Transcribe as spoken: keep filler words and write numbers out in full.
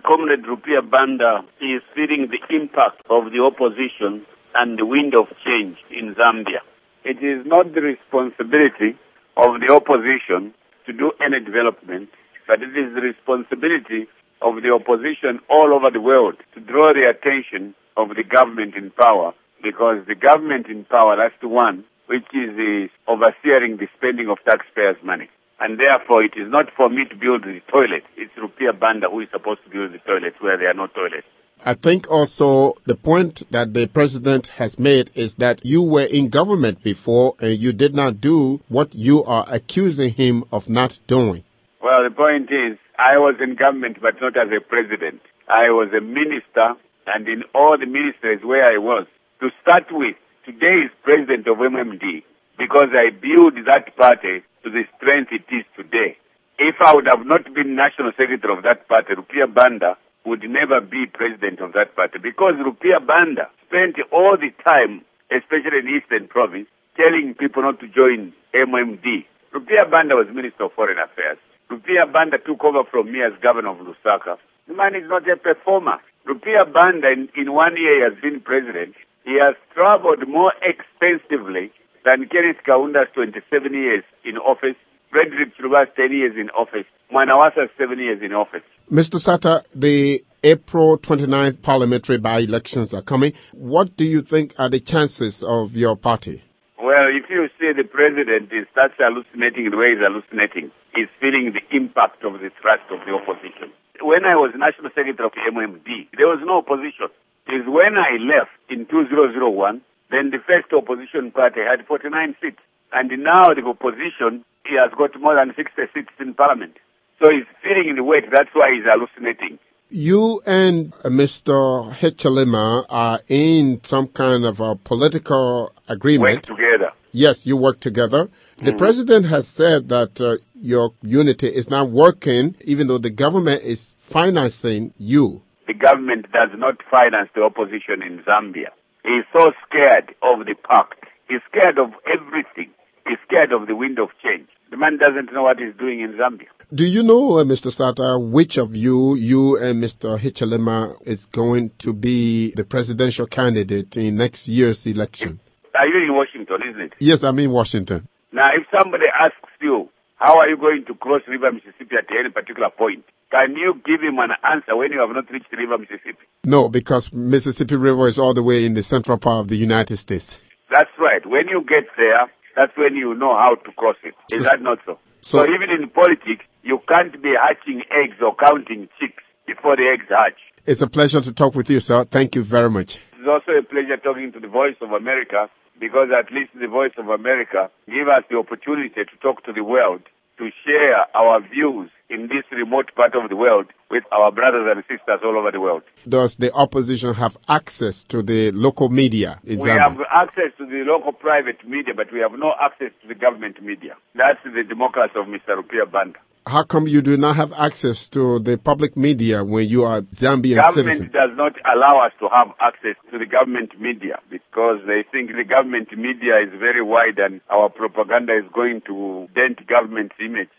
Comrade Rupiah Banda is feeling the impact of the opposition and the wind of change in Zambia. It is not the responsibility of the opposition to do any development, but it is the responsibility of the opposition all over the world to draw the attention of the government in power, because the government in power, that's the one which is uh, overseeing the spending of taxpayers' money. And therefore, it is not for me to build the toilet. It's Rupiah Banda who is supposed to build the toilets where there are no toilets. I think also the point that the president has made is that you were in government before and you did not do what you are accusing him of not doing. Well, the point is, I was in government but not as a president. I was a minister, and in all the ministries where I was, to start with, today is president of M M D because I built that party to the strength it is today. If I would have not been national secretary of that party, Rupiah Banda would never be president of that party, because Rupiah Banda spent all the time, especially in Eastern Province, telling people not to join M M D. Rupiah Banda was Minister of Foreign Affairs. Rupiah Banda took over from me as governor of Lusaka. The man is not a performer. Rupiah Banda, in, in one year, he has been president. He has traveled more extensively than Kenneth Kaunda's twenty-seven years in office, Frederick Chiluba's ten years in office, Mwanawasa's seven years in office. Mister Sata, the April twenty-ninth parliamentary by-elections are coming. What do you think are the chances of your party? Well, if you see the president is starts hallucinating the way he's hallucinating, he's feeling the impact of the thrust of the opposition. When I was National Secretary of M M D, there was no opposition. It is when I left in two thousand one, then the first opposition party had forty-nine seats. And now the opposition, he has got more than sixty seats in parliament. So he's feeling the weight. That's why he's hallucinating. You and Mister Hichilema are in some kind of a political agreement. Work together. Yes, you work together. The mm. president has said that uh, your unity is not working, even though the government is financing you. The government does not finance the opposition in Zambia. He's so scared of the pact. He's scared of everything. He's scared of the wind of change. The man doesn't know what he's doing in Zambia. Do you know, uh, Mister Sata, which of you, you and Mister Hichilema, is going to be the presidential candidate in next year's election? Are you in Washington, isn't it? Yes, I'm in Washington. Now, if somebody asks you, how are you going to cross River Mississippi at any particular point, can you give him an answer when you have not reached River Mississippi? No, because Mississippi River is all the way in the central part of the United States. That's right. When you get there, that's when you know how to cross it. Is that not so? So, so even in politics, you can't be hatching eggs or counting chicks before the eggs hatch. It's a pleasure to talk with you, sir. Thank you very much. It's also a pleasure talking to the Voice of America, because at least the Voice of America give us the opportunity to talk to the world, to share our views in this remote part of the world with our brothers and sisters all over the world. Does the opposition have access to the local media in We Zambia? have access to the local private media, but we have no access to the government media. That's the democracy of Mister Rupiah Banda. How come you do not have access to the public media when you are Zambian government citizen? Government does not allow us to have access to the government media because they think the government media is very wide and our propaganda is going to dent government's image.